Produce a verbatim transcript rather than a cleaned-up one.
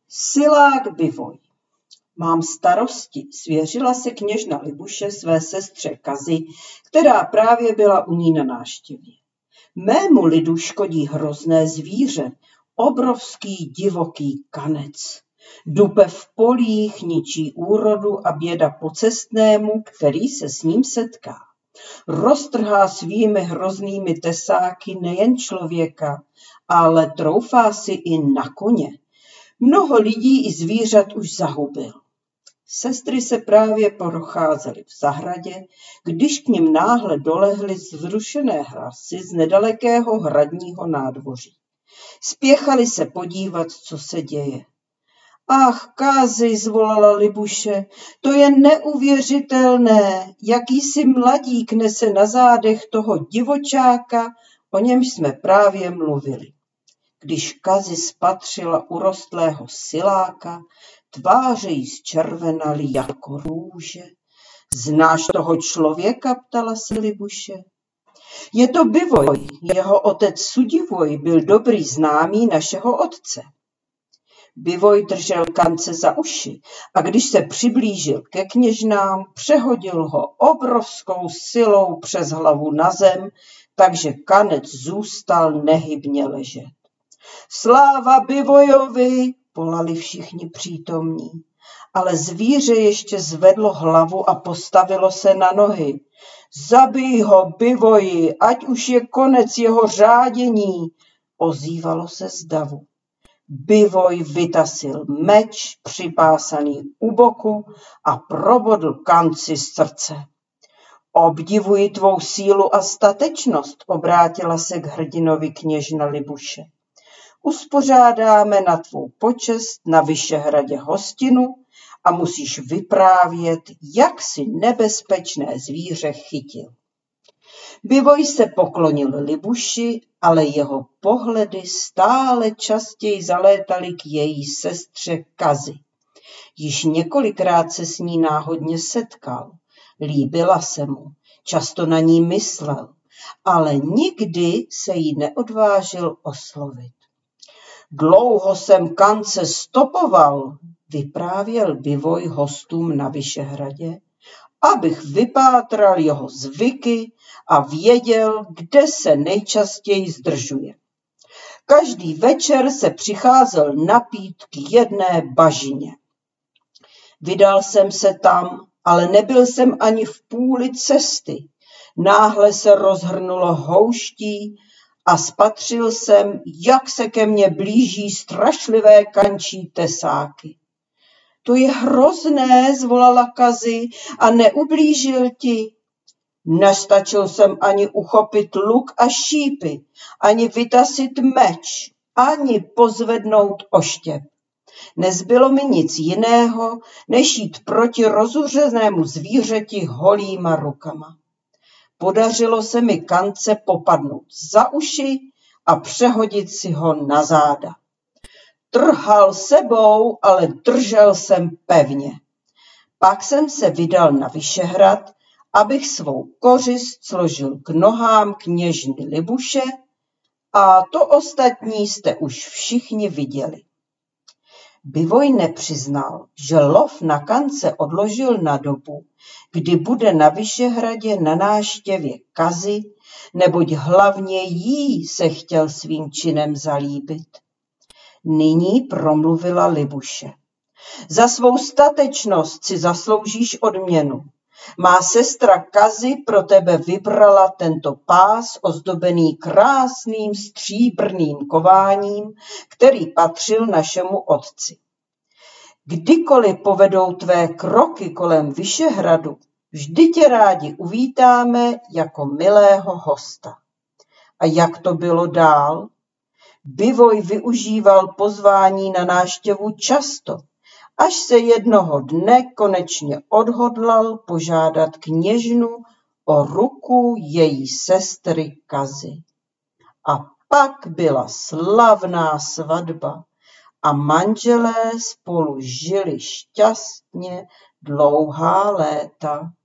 Silák Bivoj. Mám starosti, svěřila se kněžna Libuše své sestře Kazi, která právě byla u ní na návštěvě. Mému lidu škodí hrozné zvíře, obrovský divoký kanec. Dupe v polích, ničí úrodu a běda pocestnému, který se s ním setká. Roztrhá svými hroznými tesáky nejen člověka, ale troufá si i na koně. Mnoho lidí i zvířat už zahubil. Sestry se právě procházely v zahradě, když k nim náhle dolehly vzrušené hlasy z nedalekého hradního nádvoří. Spěchali se podívat, co se děje. Ach, Kázi, zvolala Libuše, to je neuvěřitelné, jakýsi mladík nese na zádech toho divočáka, o němž jsme právě mluvili. Když Kazi spatřila urostlého siláka, tváře jí zčervenaly jako růže. Znáš toho člověka, ptala se Libuše. Je to Bivoj, jeho otec Sudivoj byl dobrý známý našeho otce. Bivoj držel kance za uši a když se přiblížil ke kněžnám, přehodil ho obrovskou silou přes hlavu na zem, takže kanec zůstal nehybně ležet. Sláva Bivojovi, volali všichni přítomní, ale zvíře ještě zvedlo hlavu a postavilo se na nohy. Zabij ho, Bivoji, ať už je konec jeho řádění, ozývalo se z davu. Bivoj vytasil meč připásaný u boku a probodl kanci z srdce. Obdivuji tvou sílu a statečnost, obrátila se k hrdinovi kněžna Libuše. Uspořádáme na tvou počest na Vyšehradě hostinu a musíš vyprávět, jak si nebezpečné zvíře chytil. Bivoj se poklonil Libuši, ale jeho pohledy stále častěji zalétaly k její sestře Kazi. Již několikrát se s ní náhodně setkal, líbila se mu, často na ní myslel, ale nikdy se jí neodvážil oslovit. Dlouho jsem kance stopoval, vyprávěl Bivoj hostům na Vyšehradě, abych vypátral jeho zvyky a věděl, kde se nejčastěji zdržuje. Každý večer se přicházel napít k jedné bažině. Vydal jsem se tam, ale nebyl jsem ani v půli cesty. Náhle se rozhrnulo houští a spatřil jsem, jak se ke mně blíží strašlivé kančí tesáky. To je hrozné, zvolala Kazi, a neublížil ti. Nestačil jsem ani uchopit luk a šípy, ani vytasit meč, ani pozvednout oštěp. Nezbylo mi nic jiného, než jít proti rozuřenému zvířeti holýma rukama. Podařilo se mi kance popadnout za uši a přehodit si ho na záda. Trhal sebou, ale držel jsem pevně. Pak jsem se vydal na Vyšehrad, abych svou kořist složil k nohám kněžny Libuše, a to ostatní jste už všichni viděli. Bivoj nepřiznal, že lov na kance odložil na dobu, kdy bude na Vyšehradě na návštěvě Kazi, neboť hlavně jí se chtěl svým činem zalíbit. Nyní promluvila Libuše. Za svou statečnost si zasloužíš odměnu. Má sestra Kazi pro tebe vybrala tento pás ozdobený krásným stříbrným kováním, který patřil našemu otci. Kdykoliv povedou tvé kroky kolem Vyšehradu, vždy tě rádi uvítáme jako milého hosta. A jak to bylo dál? Bivoj využíval pozvání na návštěvu často, až se jednoho dne konečně odhodlal požádat kněžnu o ruku její sestry Kazi. A pak byla slavná svatba a manželé spolu žili šťastně dlouhá léta.